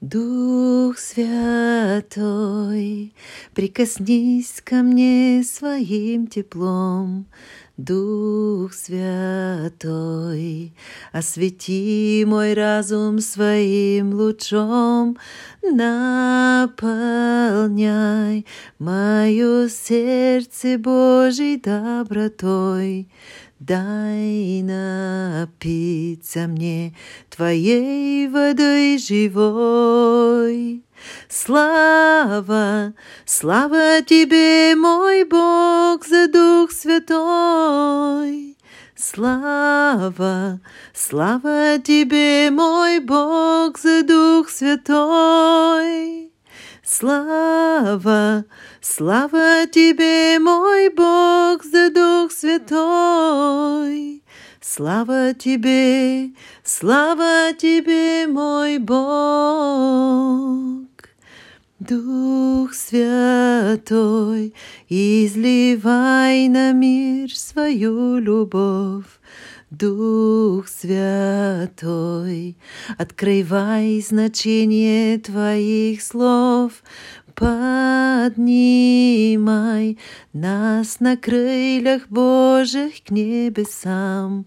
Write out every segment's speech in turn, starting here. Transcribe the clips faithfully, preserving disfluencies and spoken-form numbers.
Дух Святой, прикоснись ко мне своим теплом. Дух Святой, освети мой разум своим лучом, наполняй мое сердце Божьей добротой. Дай напиться мне Твоей водой живой. Слава, слава Тебе, мой Бог, за Дух Святой. Слава, слава Тебе, мой Бог, за Дух Святой. Слава, слава Тебе, мой Бог, за Дух Святой. Слава Тебе, слава Тебе, мой Бог. Дух Святой, изливай на мир свою любовь. Дух Святой, открывай значение Твоих слов, поднимай нас на крыльях Божьих к небесам.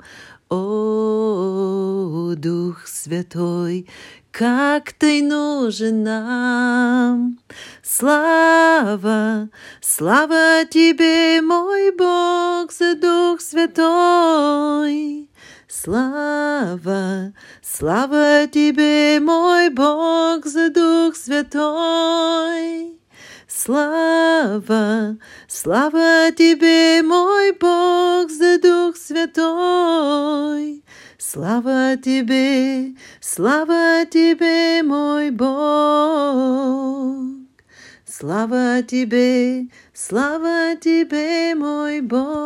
О, Дух Святой, как Ты нужен нам! Слава, слава Тебе, мой Бог, за Дух Святой. Слава, слава Тебе, мой Бог, за Дух Святой. Слава, слава Тебе, мой Бог, за Дух Святой. Слава Тебе, слава Тебе, мой Бог. Слава Тебе, слава Тебе, мой Бог.